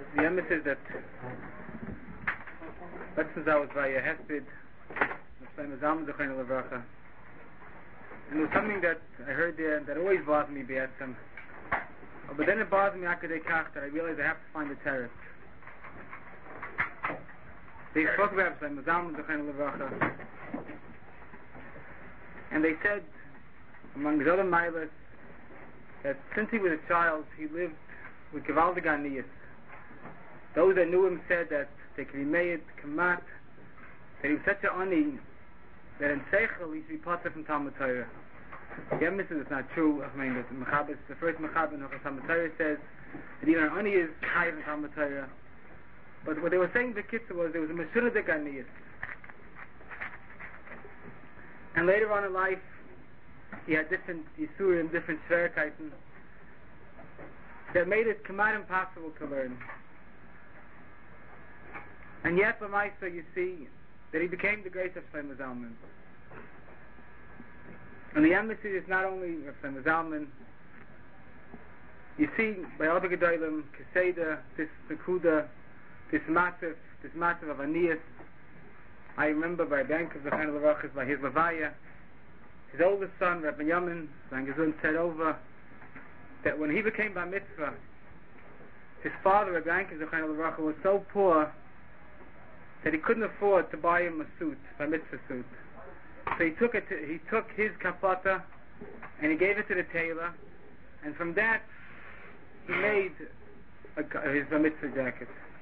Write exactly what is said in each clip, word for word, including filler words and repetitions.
the emphasis that letztens I was by a Hesped, and there was something that I heard there that always bothered me, Be'etzem. But then it bothered me after they kach that I realized I have to find the terrace. They spoke about it, and they said, among the other milas, that since he was a child, he lived with Gewaldig Aniyas. Those that knew him said that they could be made, kamat, that he was such an ani, that in Seichel he should be potter from Talmud Torah. The emphasis is not true. I mean, the Mechaber, the first Mechaber in Talmud Torah says that even an ani is higher than Talmud Torah. But what they were saying, the Kitzur, was there was a Meshunadik Aniyas. And later on in life, he had different Yisurim, different Shverkeiten, that made it kamat impossible to learn. And yet, Lamaisa, you see that he became the great of Shlomo Zalman. And the embassy is not only of Shlomo Zalman. You see, by Rabbi Gedolim, Keseda, this Nekuda, this massive, this massive of Aniyas. I remember by Bank of the Chaim Lerachis, by his Levaya, his oldest son, Rabbi Yamin, Van Gezun, said over that when he became Bar Mitzvah, his father, Rabbi Yankiv Zechon Lerachis, was so poor that he couldn't afford to buy him a suit, a mitzvah suit. So he took it. To, he took his kapata and he gave it to the tailor, and from that he made a, his bar mitzvah jacket.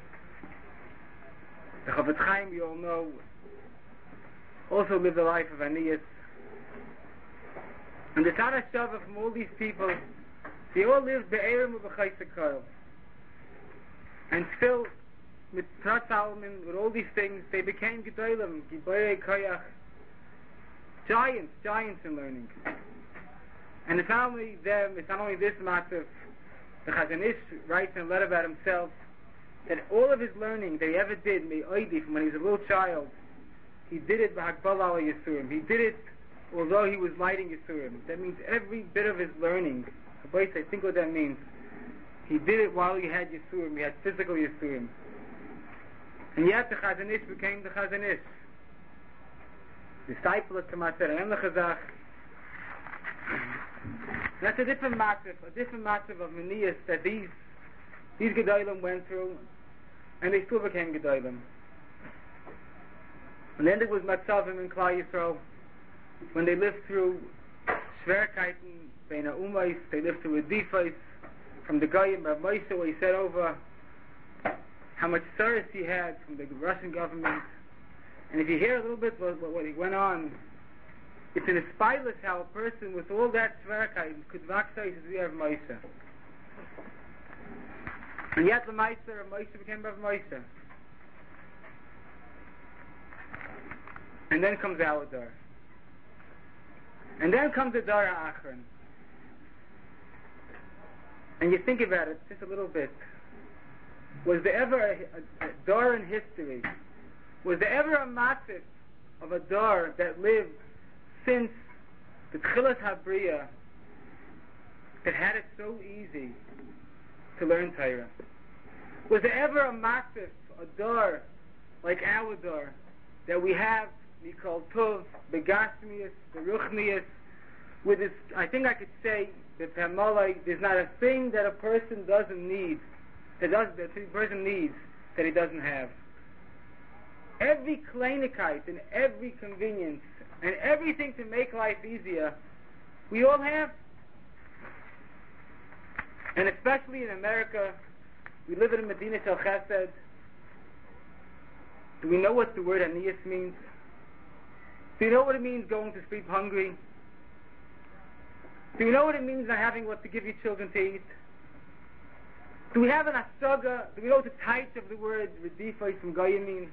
The Chofetz Chaim, you all know, also lived a life of aniyas. And the Tara Shava from all these people, they all lived be'erim u'b'chaysekol. And still, with Prat Salman, with all these things, they became Gedolim, Giborei Koyach, giants, giants in learning. And it's not only them, it's not only this massive. The Chazon Ish writes in a letter about himself that all of his learning that he ever did, Me'oidi, from when he was a little child, he did it b'hakbal ala Yisurim. He did it although he was lighting Yisurim. That means every bit of his learning, I think what that means, he did it while he had Yisurim, he had physical Yisurim. And yet the Chazon Ish became the Chazon Ish. Disciple of Kamat Zera, and the Chazach. That's a different matzv, a different matzv of Meniyas that these these Gedolim went through, and they still became Gedolim. And then there was Matzavim in Klal Yisrael, when they lived through Shverkeiten, Beina Umais, they lived through Adifais, from the Goyim, Rav Moshe, where he said over how much service he had from the Russian government. And if you hear a little bit what, what, what he went on, it's an inspireless how a person with all that Shverkeiten could vaksai to Rav Moshe. And yet the Meister, Rav Moshe became Rav Moshe. And then comes our Dar. And then comes the Dar HaAchron. And you think about it just a little bit. Was there ever a, a, a Dar in history? Was there ever a matzif of a Dar that lived since the Tchilas HaBriya that had it so easy to learn Torah? Was there ever a matzif, a Dar like our Dar that we have, Mikol Tov, Begashmius, Beruchnius, with this, I think I could say that Pamalai, there's not a thing that a person doesn't need, that, does, that a person needs, that he doesn't have. Every kleinigkeit and every convenience and everything to make life easier, we all have. And especially in America, we live in a Medina Shel Chesed. Do we know what the word aniyas means? Do you know what it means going to sleep hungry? Do you know what it means not having what to give your children to eat? Do we have an asaga? Do we know what the type of the word redifai from Goyim mean?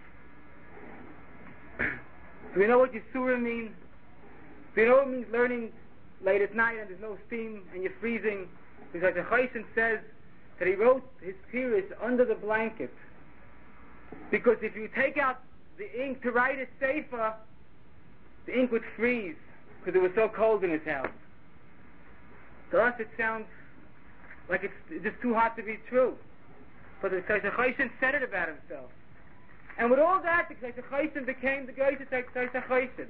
Do we know what Yisura mean? Do you know what it means learning late at night and there's no steam and you're freezing? Because the Choshen says that he wrote his theories under the blanket. Because if you take out the ink to write a sefer, the ink would freeze because it was so cold in his house. To us it sounds like it's just too hot to be true. But the Tzayis HaChoshen said it about himself. And with all that, the Tzayis HaChoshen became the greatest Tzayis HaChoshen.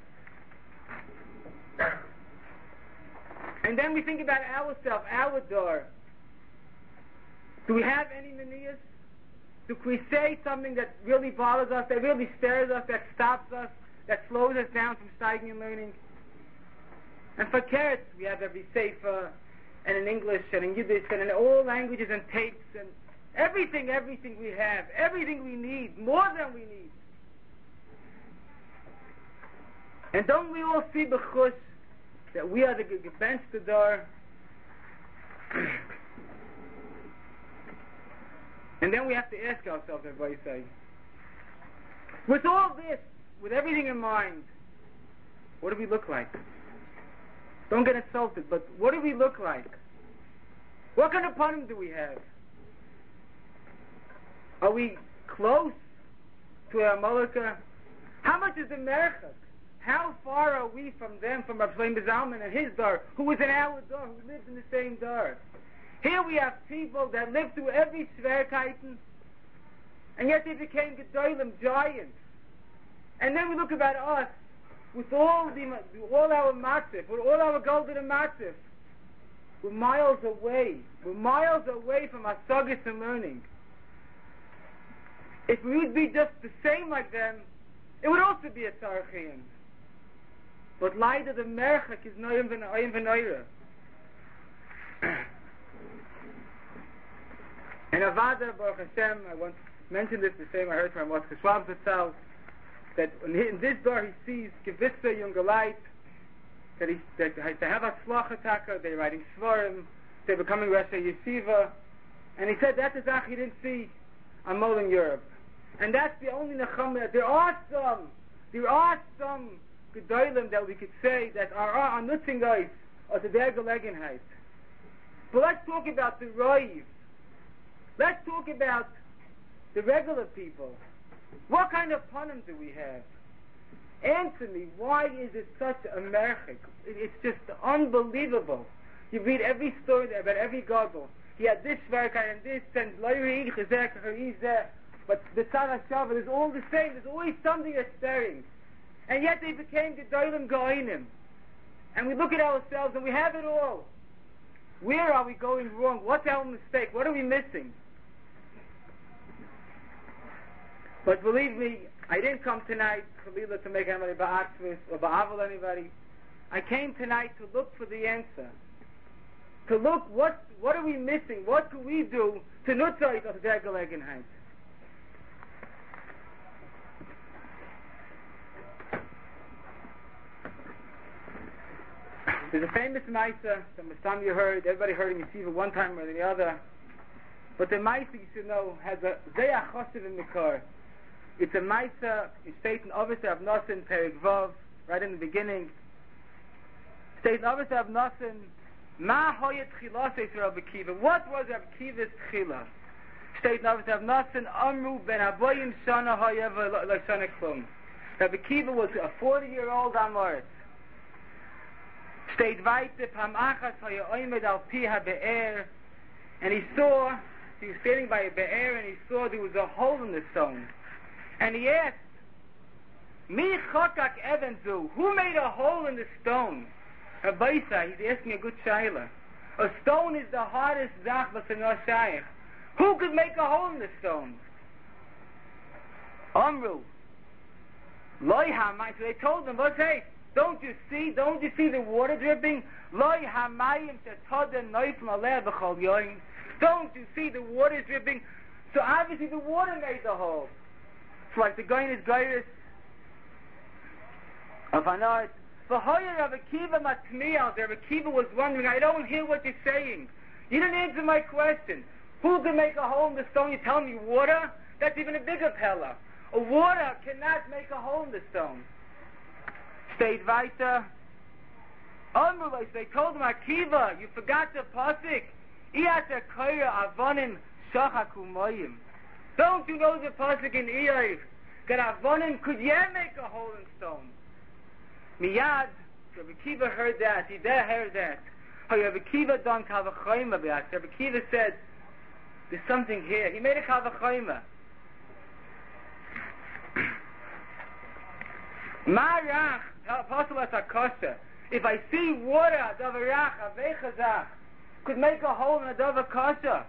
And then we think about ourselves, our door. Do we have any manias? Do we say something that really bothers us, that really stares us, that stops us, that slows us down from studying and learning? And for carrots, we have every sefer, and in English, and in Yiddish, and in all languages, and tapes, and everything, everything we have, everything we need, more than we need. And don't we all see b'chush that we are the bench the door? And then we have to ask ourselves, everybody say, with all this, with everything in mind, what do we look like? Don't get insulted, but what do we look like? What kind of panim do we have? Are we close to our Malika? How much is the merchak? How far are we from them, from Rav Shlomo Zalman and his dar, who was in our dar, who lived in the same dar? Here we have people that lived through every Schwerkeiten, and yet they became Gedolim, giants. And then we look about us, with all the all our matzif, with all our golden matzif, we're miles away. We're miles away from our sagas and learning. If we would be just the same like them, it would also be a tzarchiyim. But leider the merchak is noyim v'noyra. And Avada Baruch Hashem, I once mentioned this the same I heard from Moshe Schwab Zatzal, that in this door he sees Gevitza younger light, that he that to have a slachataka, they're writing svarim, they're becoming Rosh Yeshiva, and he said that's a zach he didn't see on Mol in Europe, and that's the only nechama. There are some, there are some gedolim that we could say that are are nutzing guys or to their gelegenheit. But let's talk about the roiv. Let's talk about the regular people. What kind of panim do we have? Answer me, why is it such a merchik? It's just unbelievable. You read every story about every gadol. He had this shverkai and this, and but the tzad HaShavah is all the same. There's always something that's staring. And yet they became gedolim goinim. And we look at ourselves and we have it all. Where are we going wrong? What's our mistake? What are we missing? But believe me, I didn't come tonight to make anybody ba'atzvis or ba'avel anybody. I came tonight to look for the answer. To look, what what are we missing? What can we do to nutzait of their gelegenheit? There's a famous Maisa, some you heard, everybody heard in Yeshiva one time or the other. But the Maisa, you should know, has a Zeyach Chosiv in the car. It's a Maisa, it's stated in Avos Rav Nosson, Perik Vav, right in the beginning. Stated in Avos Rav Nosson, Ma hoyet tchilas Rav Akiva. What was Rav Akiva's tchila? Stated in Avos Rav Nosson, Amru ben Aboyim Shana Hayeva L'Shana Klum. Rav Akiva was a forty-year-old Amoritz. Stayed weiter, Pam Achas Haya Oymed Al Pi HaBe'er, and he saw, he was standing by a Be'er, and he saw there was a hole in the stone. And he asked, Mi Chokak Evenzu, who made a hole in the stone? Rabbeisa, he's asking a good shayla. A stone is the hardest zach v'senor shayach. Who could make a hole in the stone? Amru. Loi Hamai. So they told him, what's hey? Don't you see? Don't you see the water dripping? Loi Hamayim Shetoden Noifim Aleh B'chol Yoin. Don't you see the water dripping? So obviously the water made the hole. It's like the guy in his gairis of Anart. V'hoyer Rav Akiva Matmiyal. Rav Akiva was wondering, I don't hear what you're saying. You didn't answer my question. Who could make a hole in the stone? You tell me water? That's even a bigger pella. A water cannot make a hole in the stone. Stayed weiter. Amrulais, they told him, Akiva, you forgot the pasuk. Iyata koira avonim shachaku moyim. Don't you know the pasuk in Iyayv? That avonim could yet make a hole in stone. Miyad, Rabbi Akiva heard that. He there heard that. Rabbi Akiva don kavachoyim abiyat. Rabbi Akiva said, there's something here. He made a kavachayma. Marach, possible as a kosher. If I see water, davarach, avechazach, could make a hole in a davar kosher.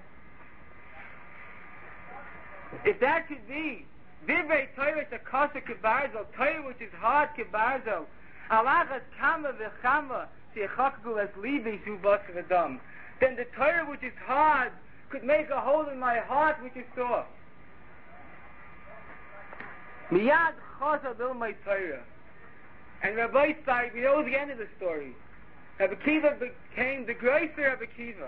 If that could be, divrei Torah is a kosher kibarzo, Torah which is hard kibarzo, alachas kama v'chama, she'echakgu es libi shuvas v'dam. Then the Torah which is hard could make a hole in my heart which is soft. Miyad chasa bil my Torah. And Rabbi Steig, we know the end of the story. Rabbi Kiva became the greater Rabbi Kiva.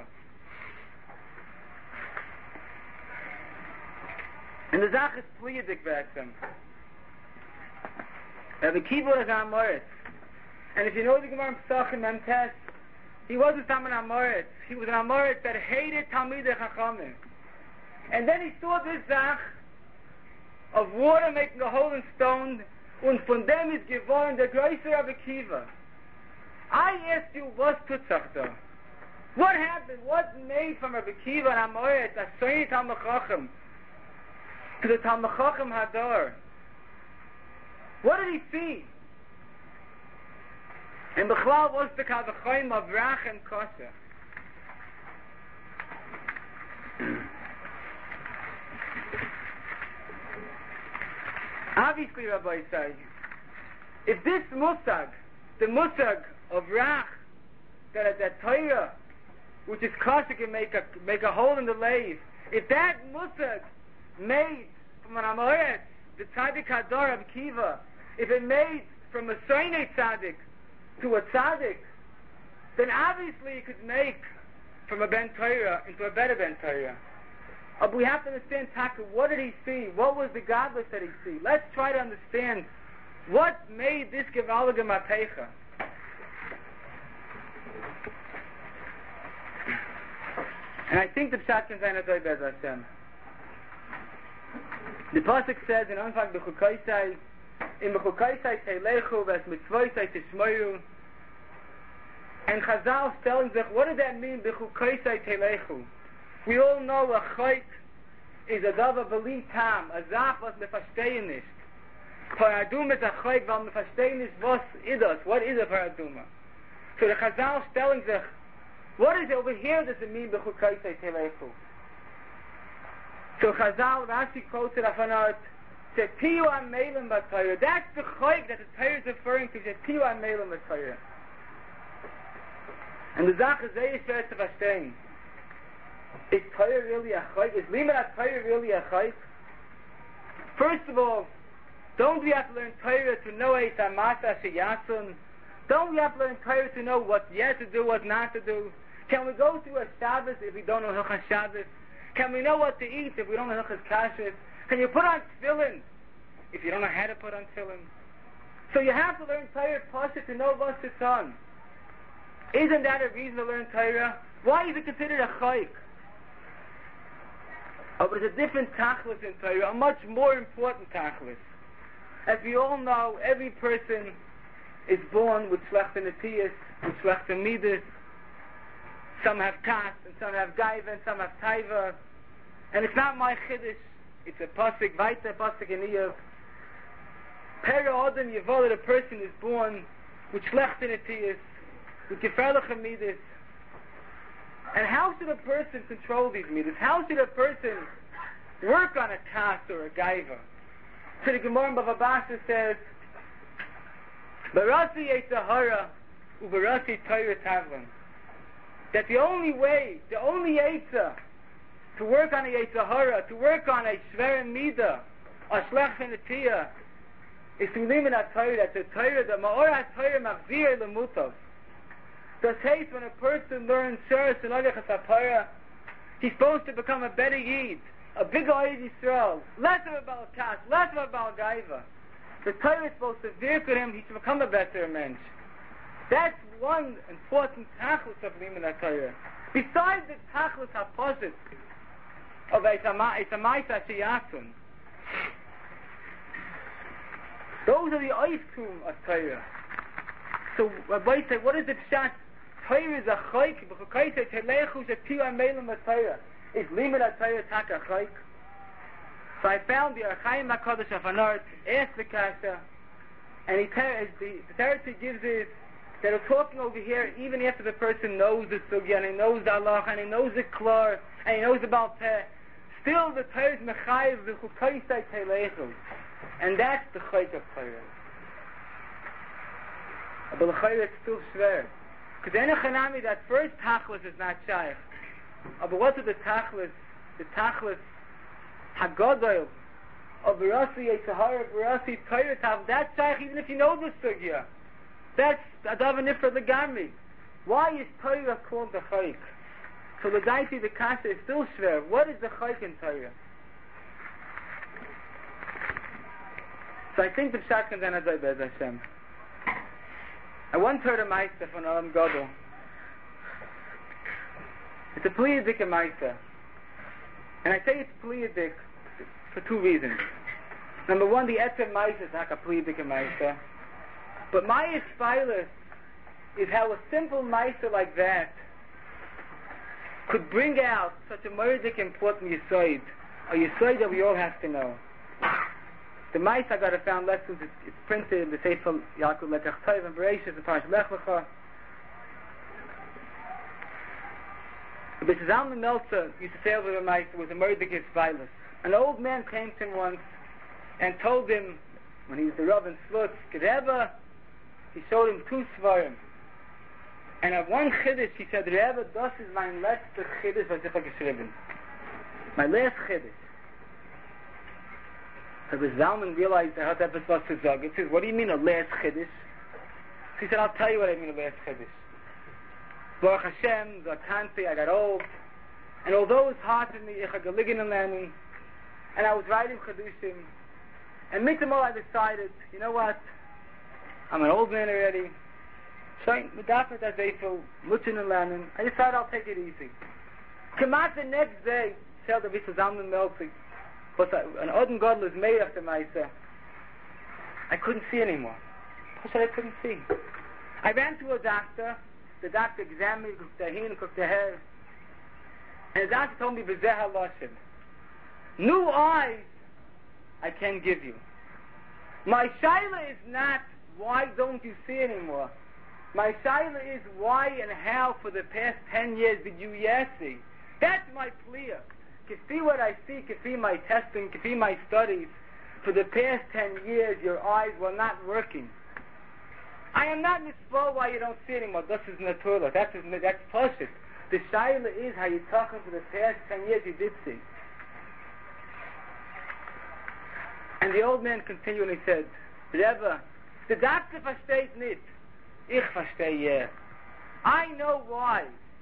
And the Zach is pleadig back Rabbi Kiva was an Amoritz. And if you know the Gemara Pesachim Memtes, he wasn't some an Amoritz. He was an Amoritz that hated Talmidei Chachamim. And then he saw this Zach of water making a hole in stone, and von dem is geworden der größte Rabbi Kiva. I ask you, what's Tutzachta? What happened? What made from Rabbi Kiva and Amoritz a Soini Talmid Chacham to the Talmid Chacham Hadar? What did he see? And Bechlal was the Kavachayim of Rach and Kosher. Obviously, Rabbi says, if this musag, the musag of Rach, that that Torah, which is kosher, can make a make a hole in the lave, if that musag made from an Amoritz, the tzaddik hadar of Kiva, if it made from a soinei tzaddik to a tzaddik, then obviously it could make from a ben Torah into a better ben Torah. Uh, we have to understand, Taka, what did he see? What was the godless that he see? Let's try to understand what made this Gevalige Mapecha. And I think the Pshat can say Nazoi Bez Hashem. The Pasuk says in Anfang B'chukaisai, in B'chukaisai Teilechu, Ves Mitzvoisai Tishmoyu, and Chazal is telling us, what does that mean, B'chukaisai Teilechu? We all know a chayk is a davar beli tam, a zach was me verstehen nicht. Paraduma is a chayk, weil me verstehen nicht, was is das? What is a paraduma? So the Chazal is telling us, what is it over here does it mean, b'chukaisei telechu? So Chazal, Rashi quotes it upon us, said, Tiyu amelim b'Torah. That's the chayk that the Torah is referring to, said, Tiyu amelim b'Torah. And the zach is very schwer to verstehen. Is Torah really a chayk? Is Limud Torah really a chayk? First of all, don't we have to learn Torah to know Eis HaMasa Sheyasun? Don't we have to learn Torah to know what yes to do, what not to do? Can we go through a Shabbos if we don't know Hilchas Shabbos? Can we know what to eat if we don't know Hilchas Kashrus? Can you put on tefillin if you don't know how to put on tefillin? So you have to learn Torah Pasha to know what's it's on. Isn't that a reason to learn Torah? Why is it considered a chayk? Oh, but it's a different tachlis in Torah, a much more important tachlis. As we all know, every person is born with shlechte netiyos, with shlechte midas. Some have kas, and some have gaiva, and some have taiva. And it's not my chiddush. It's a pasuk, vaita pasuk in Iyov. Pera Adam Yevolah, the person is born with shlechte netiyos, with gefährliche midas. And how should a person control these midas? How should a person work on a kas or a gaiva? So the Gemara in Bava Basra says, Barasi Yitzhahara Ubarasi Torah Tavlin. That the only way, the only Yitzhah to work on a Yitzhahara, to work on a Shver Mida, a Shlech Shenetiyah, is to limit a Torah, that the Torah, the Ma'or HaTorah Machzir Lemutov. The case when a person learns Sheres and Olech HaSapara, he's supposed to become a better Yid, a bigger Yid Yisrael, less of a Baal Kas, less of a Baal Gaiva. The Torah is supposed to work with him, he should become a better mensch. That's one important tachlis of Limud HaTorah. Besides the tachlis HaPosit of Eitamaisa Sheyasun, those are the oiftum of Torah. So Rabbi said, what is the pshat? Torah is a chayk, b'chukaisei telechu shetiyu amelim b'Torah. is limit atayah taka chayk. So I found the Archaim HaKadosh of Anart, asked the Kasha, and he ter- the, the Teretz gives is that we're talking over here even after the person knows the Sugya, and he knows the Allah, and he knows the Klar, and he knows about Peh. Still the Torah is Mechayiv, the Chukaisai Teilechel. And that's the Chayk of Torah. But the Chayk is still schwer. Because the Enochanami, that first Tachlis is not Shaykh. But what is the Tachlis? The Tachlis Hagadol of Barasi Yitzhahara, Barasi Torah Tav, that's Shaykh even if you know the Sugya. That's Adav Nifra Legami. Why is Torah called the Chayk? So the Daiti, the Kasha is still schwer. What is the Chayk in Torah? So I think the Pshat comes down as I Bez Hashem. I once heard a Meister from Olam Gadol. It's a Pliyadik Meister. And I say it's Pliyadik for two reasons. Number one, the Etzer Meister is like a Pliyadik Meister. But my Isfailis is how a simple Meister like that could bring out such a murdic important Yisoid, a Yisoid that we all have to know. The Meister I got to found lessons, it's, it's printed in the Sefer Yaakov Lekach Tov and Bereshis, the Parash Lech Lecha. But Zalman Meltzer used to say over the Meister was a murdic Isfailis. An old man came to him once and told him, when he was the Rav in Slutsk, Rebbe, he showed him two Svarim. And at one Chiddush, he said, Rebbe, das is mein letzter Chiddush, was ich geschrieben. My last Chiddush. So the Zalman realized that that was what to say. He says, what do you mean a last Chiddush? So he said, I'll tell you what I mean a last Chiddush. Baruch Hashem, the Kanti, I got old. And although it's hard for me, ich habe gelegen in learning, and I was writing Chiddushim, and mitzvah I decided, you know what? I'm an old man already. Shine, medafet as they feel, looking and learning. I decided I'll take it easy. Come out the next day, tell the Vishal Zalman Meltzer, but an Odin Godel is made after Maisa. I couldn't see anymore. What said I couldn't see? I ran to a doctor. The doctor examined me, cooked the hin, cooked the hair. And the doctor told me, B'zeh HaLoshem. New eyes I can give you. My shaila is not, why don't you see anymore? My shaila is, why and how for the past ten years did you yes see? That's my clear. Can see what I see, can see my testing, can see my studies. For the past ten years, your eyes were not working. I am not misful why you don't see anymore. This is natural. That's that's positive. The shaila is how you talking for the past ten years you did see. And the old man continued and he said, Rebbe, the doctor versteht nicht. Ich verstehe yeah. I know why.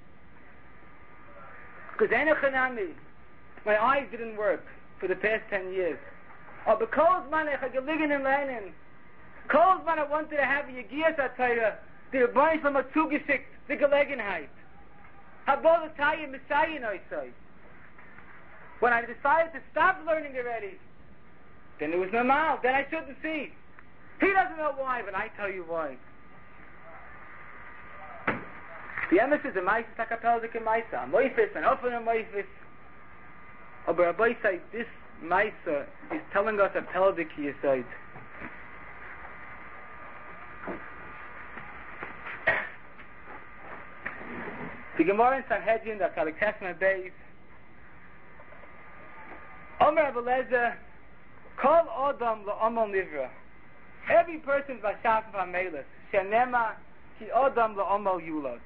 Because Enochanami, my eyes didn't work for the past ten years. Or because man, ich habe gelegen in Leinen. Because man, I wanted to have a Yegiyas Atayah, the Rebbeinu Shalom hat zugeschickt, the Gelegenheit. Habol Atayah Messiah Noisai. When I decided to stop learning already, then it was normal. Then I shouldn't see. He doesn't know why, but I tell you why. The emes is a Maisa Takapeldik and Maisa. A Moifis, an Ofen a Moifis. But Rabbi said, this Maisa is telling us a Peldik Yesod. The Gemara in Sanhedrin, the Kalik Testament Beis. Omer Abelezer, Kol Odom La'omol Nivra. Every person is Vashaf V'Amelis. Shenema Ki Odom La'omol Yulod.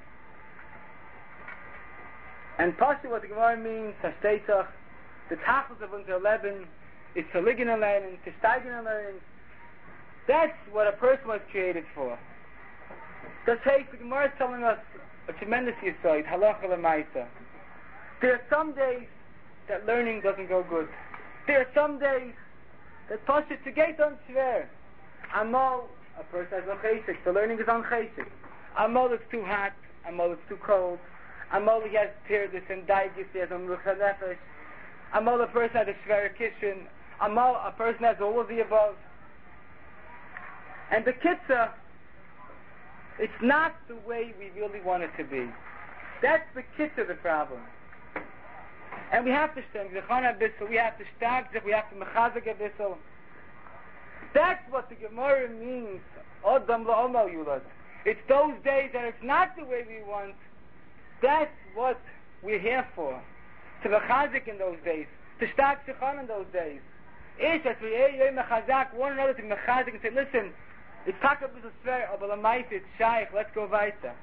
And partially what the Gemara means, Hashtetach, the Tachlis of unto eleven, is to ligen and learning, to steigen and learning. That's what a person was created for. The the Gemara is telling us a tremendous yisoid, halacha l'maisa. There are some days that learning doesn't go good. There are some days that pasha to get on shver. Amal, a person has no chesed, the learning is on chesed. Amal is too hot, amal is too cold. Amal he has tirdus and daigis, he has a mrucha nefesh. Amal a person has a shver kishin. Amal a person has all of the above. And the kitzah, it's not the way we really want it to be. That's the kitzah of the problem. And we have to stand Zechana Bissel, we have to stag Zech, we have to Mechazek Bissel. That's what the Gemara means. Odam La'omal Yulad. It's those days that it's not the way we want. That's what we're here for. To Mechazek in those days. To stag Zechana in those days. It's that we Mechazak one another to Mechazek and say, listen, it's Taka Bissel Sver, but the Maite, it's Shaykh, let's go weiter.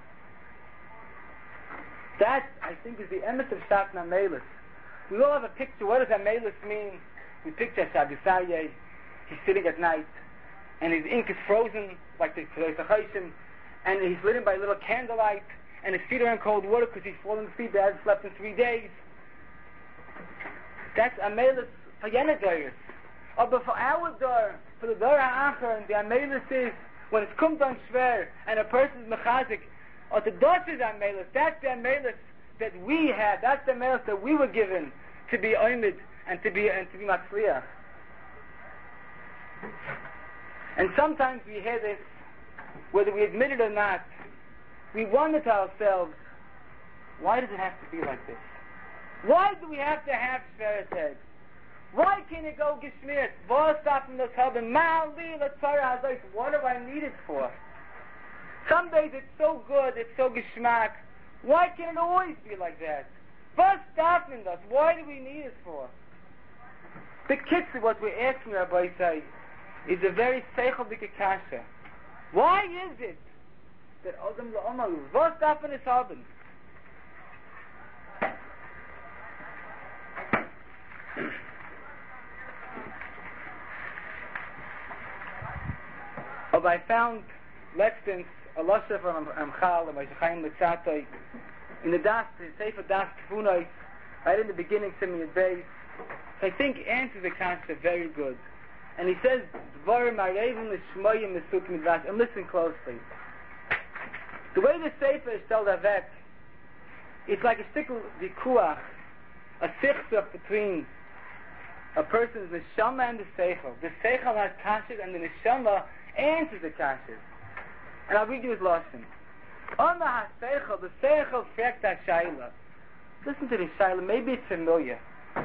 That, I think, is the emet of Shakna Melis. We all have a picture. What does Amelis mean? We picture Shabbisaye. He's sitting at night, and his ink is frozen, like the Chayshim, and he's lit by a little candlelight, and his feet are in cold water because he's fallen asleep. They haven't slept in three days. That's Amelis for Yenadayas. Oh, but for our door, for the door Ha'achar, and the Amelis is when it's come down Shver, and a person's Mechazik, or the Dosh is Amelis. That's the Amelis that we had. That's the Amelis that we were given to be Oymid and to be and to be Matzliach. And sometimes we hear this, whether we admit it or not, we wonder to ourselves, why does it have to be like this? Why do we have to have Shveret Head? Why can't it go Geshmirt? What do I need it for? Some days it's so good, it's so geschmack. Why can't it always be like that? What's stopping us? Why do we need it for? The kids, what we're asking, Rabbi say, is a very seichel kasha. Why is it that Adam la'omalu? What's stopping us haben? Oh, I found Lexton's a Lashef from Amchal and Meshachayim Litzatoi in the Das, the Sefer Das Tfunoi, right in the beginning, Simeon Beis. I think answers the concept very good. And he says, Dvarim Arevim L'Shmoyim Mesuk Midrash. And listen closely. The way the Sefer is told Avek, it's like a stickle vikuach, a sichsach between a person's neshama and the seichel. The seichel has kashas and the neshama answers the kashas. And I'll read you his lashon. On the ha-seichel, the seichel frekt ha-shayla. Listen to this shayla, maybe it's familiar.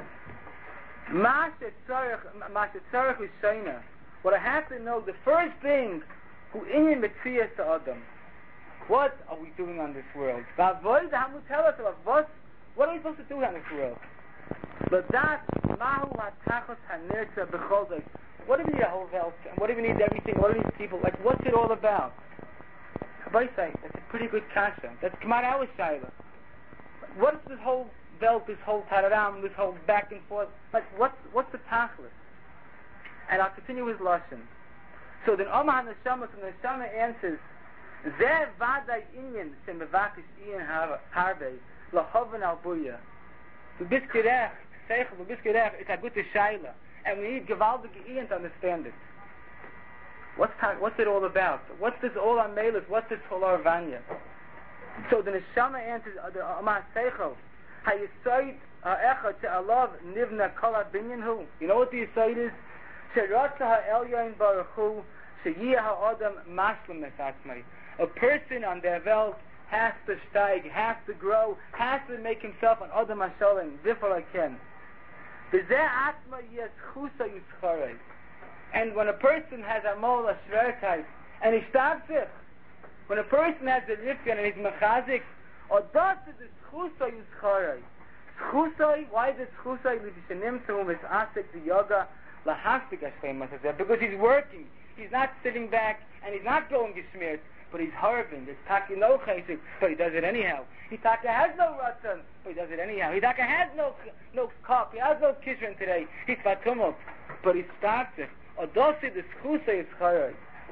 Ma shetzarech l'shayna. What I have to know, the first thing, who inyan metzias to Adam. What are we doing on this world? V'avoid ha'mu tell us about what, what are we supposed to do on this world? But that, mahu ha-tachos ha-nirtza b'chol day. What do we need a whole wealth? And what do we need everything? What do we need people? Like, what's it all about? Kabbai say, that's a pretty good kasha. That's Kamar our shayla. What's this whole belt, this whole tararam, this whole back and forth? Like, what's what's the tachlis? And I'll continue with lashon. So then, Omah Neshama, from the Neshama answers, Zeh vaday inyan sem mevakish iyan harbe lahoven al buya. Du bist gerecht, seichel, du bist gerecht. It's a good shayla. And we need gewaldige iyan to understand it. What's ta- what's it all about? What's this all on Melis? What's this whole Arvanya? So the Neshama answers, the Amah Seichel, Hayisoid ha'echa she'alav nivna kol ha'binyan hu. You know what the Yisoid is? She'ratza ha'elyon baruch hu, she'yeh ha'adam mashlim mesatzmai. A person on their welt has to steig, has to grow, has to make himself an Adam HaShalom, Zifar HaKen. V'zeh atma yeschusa yitzcharei. And when a person has a mol, a shverkeit, and he stops it, when a person has a rifkan and he's mechazik, or does it is schusay yitzcharei. Schusay, why is it schusay? L'vishanim to whom is asik the yoga, lahastik ashleim masazeh. Because he's working, he's not sitting back, and he's not going geschmiert, but he's harbing. It's taki no chesed, but he does it anyhow. He taka has no ratzon, but he does it anyhow. He taka has no no cup, he has no kishrin today. He's fatumot, but he starts it. Or does it is schusay yitzcharei.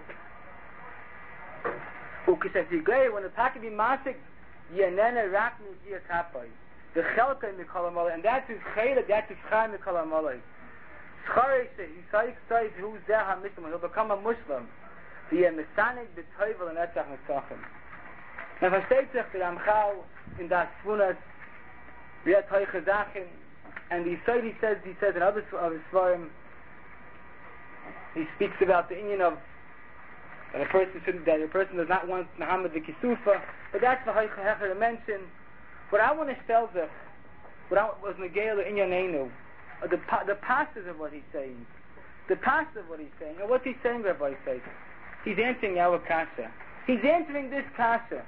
Ukishatigay, when the taka be masik, Yenene rakni via kapai. The chelka mikol amalei, and that's his chayla, that's his chay mikol amalei. Schare she, Yisayik says, who's there ha-Muslim, he'll become a Muslim. V'yeh mesanig b'toivel and etzach nesachim. Now, versteht sich the Ramchal in das Funas, v'yeh toich ezachim, and the Yisayid, he says, he says in other of his svarim, he speaks about the Indian of that a person shouldn't, that a person does not want Muhammad the Kisufa, but that's the Hecher to mention. What I want to tell them, without was negela in yanenu, the the pastors of what he's saying, the pastor of what he's saying, and what's he saying, Rabbi says? He's answering our kasha. He's answering this kasha.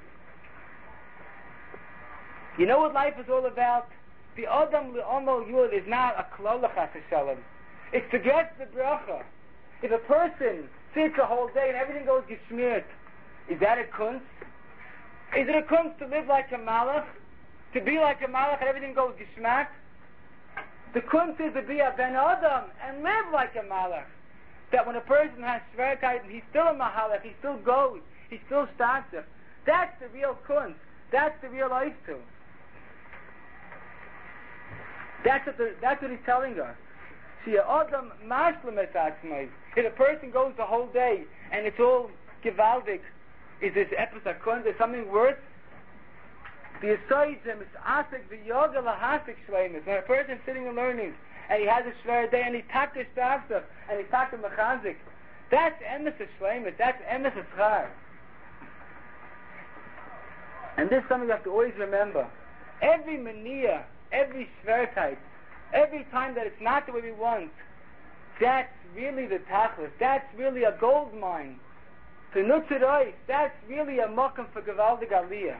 You know what life is all about? The Adam L'Omo Yud is not a klola chas v'shalom. It's to get the bracha. If a person sits a whole day and everything goes geschmiert, is that a kunst? Is it a kunst to live like a malach? To be like a malach and everything goes geschmack? The kunst is to be a ben Adam and live like a malach. That when a person has shverkeit and he's still a mahalach, he still goes, he still starts it. That's the real kunst. That's the real oistu. That's what the, that's what he's telling us. See, Adam mashlim et atzmai. If a person goes the whole day and it's all gewaldig, is this episode kunst? Is something worse? The Yisoidim is asik v'yoga lahasik shleimus. When a person's sitting and learning, and he has a shver day, and he taked his tafsaf, and he taked a mechazik, that's emes of shleimus. That's emes of schar. And this is something you have to always remember. Every mania, every shverkeit, every time that it's not the way we want, that's really the tachlis. That's really a gold mine. To nutzerois, that's really a mokum for gevaldig aliyah.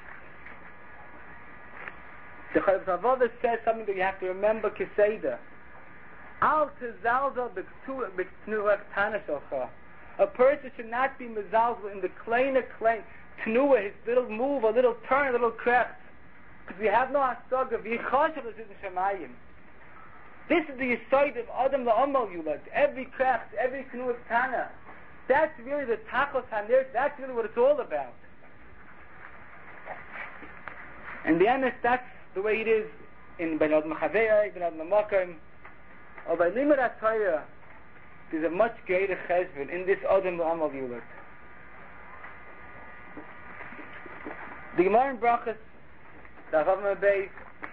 The Chavos Avodah says something that you have to remember, Keseda. Al tezalzel b'tnuah tana shalcha. A person should not be mezalzel in the kleine klein tnuah, his little move, a little turn, a little krecht. Because we have no hasaga, v'yichashav l'zid n'shamayim. This is the yisoid of Adam L'Omo Yulad. Every krecht, every tnuah tana. That's really the tachos hanir, that's really what it's all about. And the emes, that's the way it is in Ben Adam Chaveya, Ben Adam Makom, or by Limud HaTorah, there's a much greater chesed in this Adam L'Omo Yulad. The Gemara in Brachos, the Avav Mabez,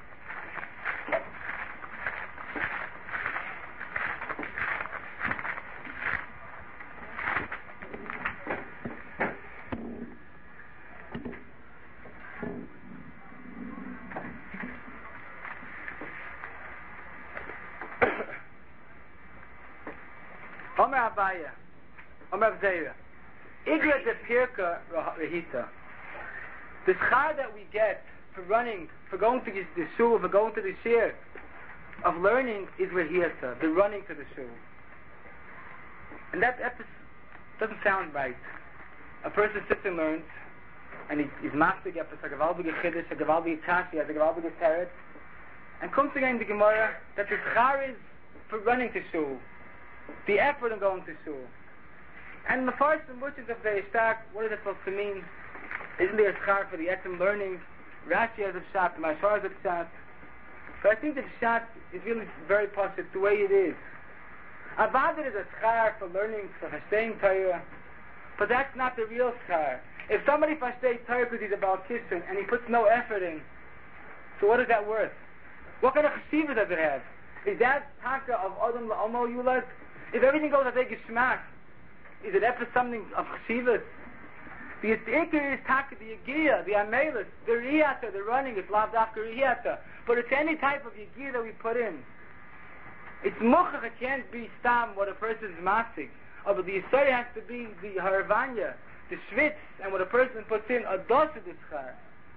Omer Abaya, Omer Avzeira, Igra de Pirka Rahita. The schar that we get for running, for going to the shul, for going to the shir of learning is Rahita, the running to the shul. And that episode doesn't sound right. A person sits and learns, and he, he's mastig episode, a gavaldige chiddush, a gavaldige kashi, a gavaldige teret, and comes again the Gemara that the schar is for running to shul. The effort in going to shul. And the first which is of the Ishtak, what is it supposed to mean? Isn't there a schar for the etzem learning? Rashi has a shot, the Mashar has a shot. But I think the shot is really very positive, the way it is. Avad is a schar for learning, for staying Torah, but that's not the real schar. If somebody stays Torah because he's about kissing and he puts no effort in, so what is that worth? What kind of cheshiva does it have? Is that taka of Adam L'Omo Yulad? If everything goes as a geschmack, is it ever something of cheshivas? The ikir is taka, the yigiyah, the amelis, the riyata, the running, it's lav dafka riyata. But it's any type of yigiyah that we put in. It's muchach, it can't be stam what a person's masig. Oh, but the yisori has to be the haravanya, the shvitz, and what a person puts in, a dosa dischar.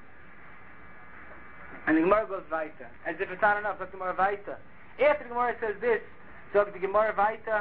And the Gemara goes weiter. As if it's not enough, let the Gemara weiter. After the Gemara says this, so the Gemara weiter,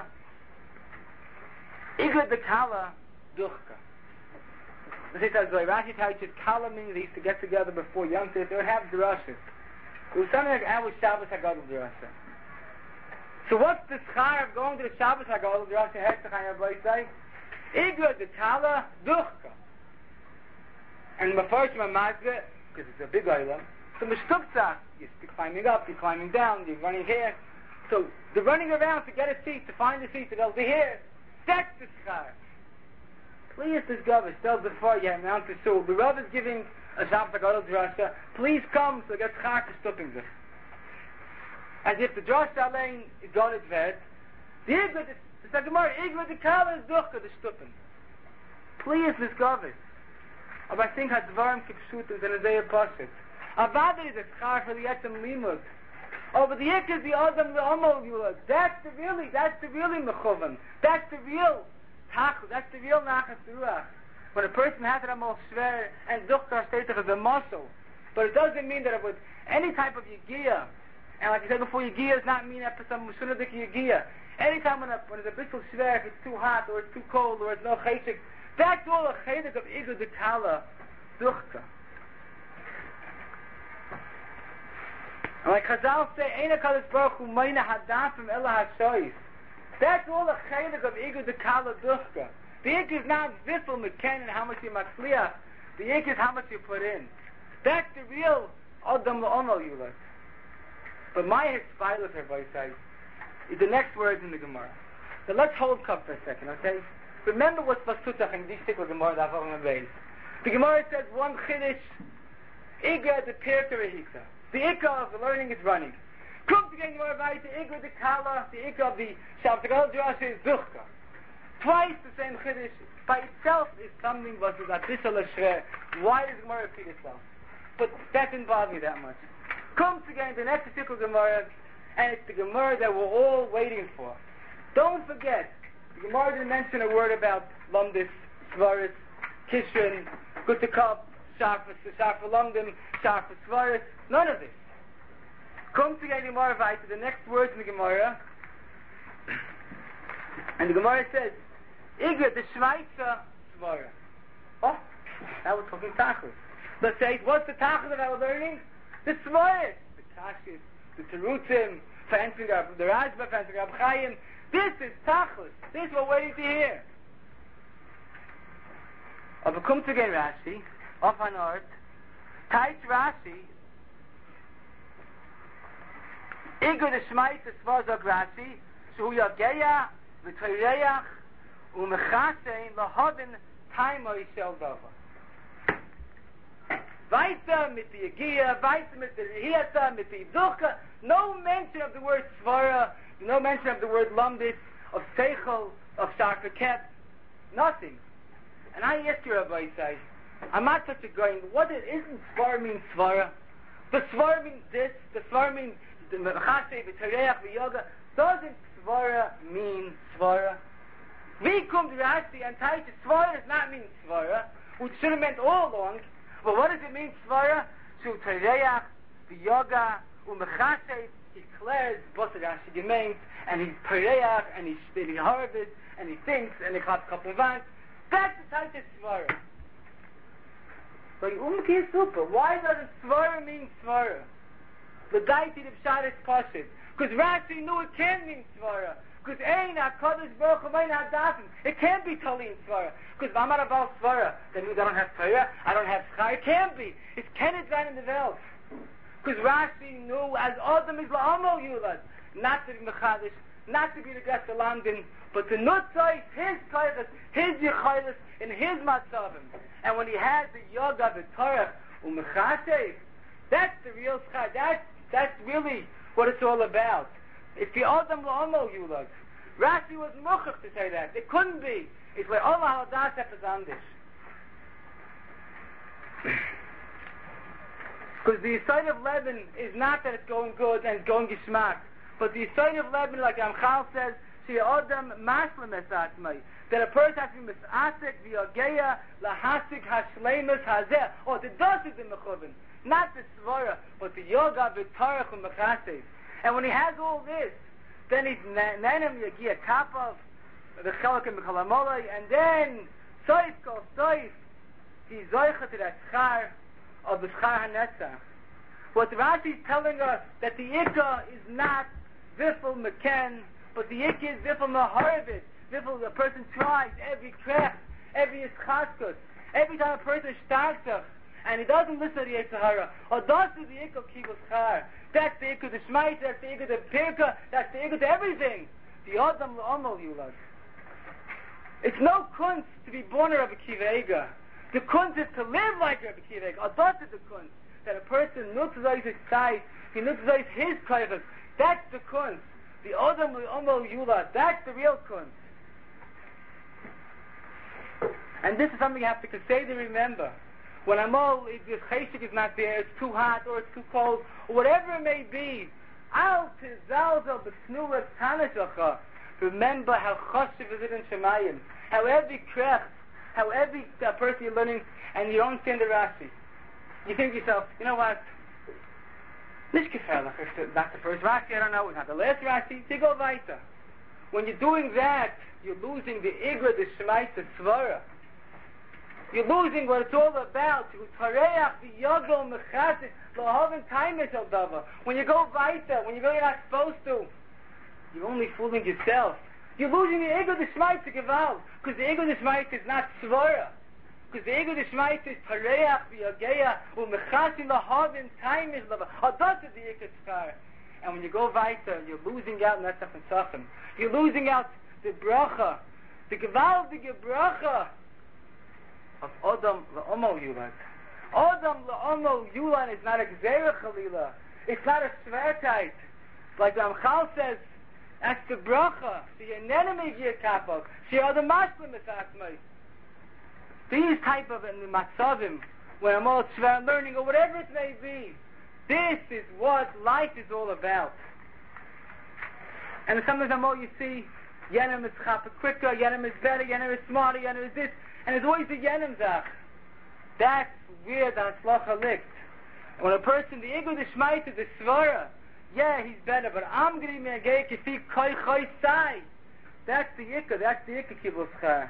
Igla de Kala Duchka. The Sita Zoy Rashi teaches Kala means they used to get together before Yom Tov. They would have drashas. It was something like our Shabbos Hagadol drasha. So what's the schar of going to the Shabbos Hagadol drasha? Hechachayim Rabbi say, Igla de Kala Duchka. And Mefarshim Amazga, because it's a big island, so Mishtuktzah, you're climbing up, you're climbing down, you're running here. So the running around to get a seat, to find a seat, to go to here, that's the schar. Please, this Gavish tells the far, you have Mount Shul. The Rav is giving a Shabbos Hagadol drasha. Please come, so get schar to stupping this. As if the drasha lane is gone its vet. The Igla, the Sagamar, Igla, the Kala is duchka, the stupping. Please, this Gavish. Aber I think Hadvarim Kipshutim and Isaiah Pasuk. Avada is a schar for the etzem limud. Oh, but the ik is the Adam the Omo Yulad. That's the really, that's the really mechuvan. That's the real tach. That's the real nachas ruach. When a person has it amol shver and duchta shteitach is a muscle, but it doesn't mean that it would any type of yigia. And like I said before, yigia does not mean that some mushunadik yigia. Anytime when, a, when it's a bit shver, if it's too hot or it's too cold or it's no cheshik, that's all a chedek of igu dekala duchta. And like Chazal say, Ein HaKadosh Baruch Hu Meina Hadafim Ela HaShoyis. That's all the chaylik of Igu Dekala Duchka. The ik is not Ziffel Meken and how much you matzliach. The ik is how much you put in. That's the real Adam La'omal Yulat. But my Hispilus, everybody says, is the next words in the Gemara. So let's hold cup for a second, okay? Remember what's Vasutach and these stick with Gemara that I'm base. The Gemara says one Chiddush, Iga the Pirka Rehika. The ikka of the learning is running. Come to get more right, the ikka of the kala, the ikka of the Shabbat Drasha is duchka. Twice the same chiddush by itself is something was a bissel shre. Why does Gemara repeat itself? But that didn't bother me that much. Come to get the next particular Gemara, and it's the Gemara that we're all waiting for. Don't forget, the Gemara didn't mention a word about Lumdis, Svaris, Kishrin, Gutakab, Shafas, Shafas Lumdim, Shafas Svaris. None of this. Come to get Gemara right to the next words in the Gemara. And the Gemara says, Iga the Shvaitza Svara. Oh, that was talking Tachlis. Let's say, what's the Tachlis that I was learning? The Svaris. The Kashis, the Terutzim, for answering the Rajba, for answering Rab Chaim. This is Tachlis. This is what we're waiting to hear. Aber come to get Rashi, off on art. Tait Rashi, Igu de Shmait es Vazog Rashi, Shu Yageya, V'Toyreach, U'Mechasein, Lahodin, Taimo Yishel Dova. Weiter mit the Yageya, weiter mit the Rehiyata, mit the Ducha, no mention of the word Svara, no mention of the word Lumdis, of Seichel, of Sharfaket, nothing. And I asked you, Rabbi Isai, I'm not such a guy, what it isn't Svara mean Svara? The Svara means this, the Svara means the Mechasei, the Tereach, the Yoga. Doesn't Svara mean Svara? We come to Rashi and tell you Svara does not mean Svara, which should have meant all along. But what does it mean Svara? So Tereach, the Yoga, Umechasei, he declares what the Rashi gemeint, and he's Tereach, and he's he harvests, and he thinks, and he claps a couple of vans. That's the type of Svara. But umkehr super. Why doesn't Svara mean Svara? The deity of Pshat is Pashit. Because Rashi knew it can mean Svara. Because Ein HaKadosh Baruch Hu Mein HaDafim. It can't be Talin Svara. Because I'm not about Svara. That means I don't have Torah, I don't have Schar. It can't be. It's Kenneth Van in the Welt. Because Rashi knew as Adam is La'amo Yulad. Not to be Mechadish, not to be the Gretz Landin, but to Nutzai, his Koyches, his Yechoyles, in his Matzavim. And when he has the Yoga, the Torah, Umechasei, that's the real Schar. That's, that's really what it's all about. It's the Adam La'amo Yulad. Rashi was Muchach to say that. It couldn't be. It's like Allah Haladas Epazandish. Because the side of Lebanon is not that it's going good and it's going Gishmak. But the side of Lebanon, like Amchal says, She Adam Maslam Esatmai, that a person has to be Misasek, V'Yogeya, Lahasik, Hashleimus, Hazeh. Oh, the Dosik in Mechuvin. Not the Svara, but the Yoga, V'Tarach, and Mechasev. And when he has all this, then he's Nanem Yagia Kapov, the Chalak and Mechalamolai, and then Soif Kol Soif, he's Zoicha to that Schar of the Schar HaNetzach. What Rashi is telling us, that the Ikka is not Vifel Meken, but the Ikka is Vifel Maharvit. Vifel, the person tries every craft, every Ischaskus, every time a person starts up, and he doesn't listen to the Yitzhahara, or does the Ikka Kibbutz Schar. That's the Ikka the Shmait, that's the Ikka the Pirka, that's the Ikka to everything. The Adam L'Omal Yulad. It's no kunst to be born a Rabbi Akiva Eiger. The kunst is to live like Rabbi Akiva Eiger. Or that's the kunst. That a person nutzes his sight, he nutzes his koyches. That's the kunst. The Adam L'Omal Yulad. That's the real kunst. And this is something you have to say to remember. when I'm all, if the cheshik is not there, it's too hot or it's too cold, or whatever it may be, al tizalzel b'snula tanashacha. Remember how chashiv is it in Shemayim, how every krech, how every uh, person you're learning, and you don't understand the Rashi. You think to yourself, you know what? Nicht gefährlich. That's the first Rashi, I don't know. It's not the last Rashi. You go weiter. When you're doing that, you're losing the Igra, the Shemaita, the Svara. You're losing what it's all about. When you go weiter, when you go you're not supposed to, you're only fooling yourself. You're losing the Igra, the Shemaita, Gewalt. Because the Igra, the Shemaita is not Svara. Because the ego of the Shemaita is Tareach v'Yageya u'mechasim lahavim taimich lava. Adat is the Iker Tzkar. And when you go weiter, you're losing out Netzach and Tzachim. You're losing out the bracha, the gewaltige bracha of Adam la'omo Yulad. Adam la'omo Yulad is not a Gzerah Chalila. It's not a Svertite. Like the Amchal says, that's the bracha. So you're an enemy of your kapov. So you're the Maslim Esatmai. These type of in the matzavim, when I'm all tzver learning or whatever it may be, this is what life is all about. And sometimes I'm all you see, Yenem is chapa quicker, Yenem is better, Yenem is smarter, Yenem is this, and there's always the Yenem zach. That's where the hatzlacha liegt. When a person, the ego, the shmaita, the svara, yeah, he's better, but I'm going to be a gay kifi koi koi sai. That's the ikka, that's the ikka kibbutz char.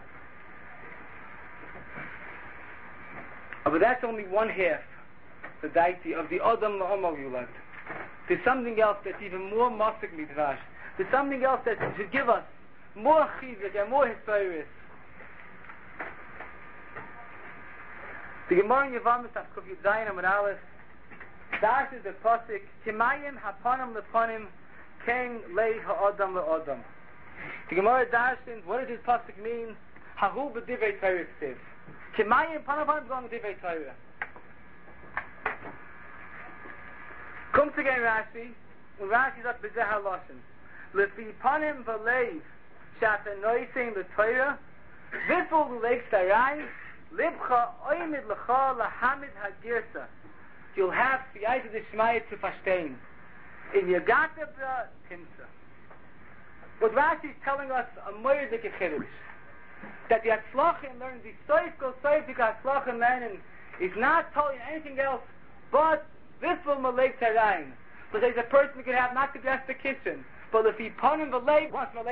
But that's only one half, the deity of the Adam La'omo Yulad. There's something else that's even more masik midrash. There's something else that should give us more chizuk and more historis. The Gemara in Yevamos Kuf Yud Zayin Amud Aleph, that is the pasuk Kimayim Hapanim Lepanim Ken Lei Ha'Adam La'Adam. The Gemara darshins, what does this pasuk mean? Hahu b'divrei Torah k'tiv. Kimayim Panavanim going to divrei Torah. Comes again Rashi, when Rashi says b'zeh haloshin, lefi panim v'leiv shatanoisim l'Torah, v'ful l'leik sarai, libcha oimid l'cha lahamid hagirsa. You'll have the eyes of the Shmaya to verstehen. In Yagata bra timsa. What Rashi is telling us a moirdik chiddush, that the Hatzlachim learning the Soif Kol Soif Hatzlachim learning is not telling anything else but this will Malek Tarayin. But there's a person who can have not to dress the kitchen, but if he pun him the leg, wants Malek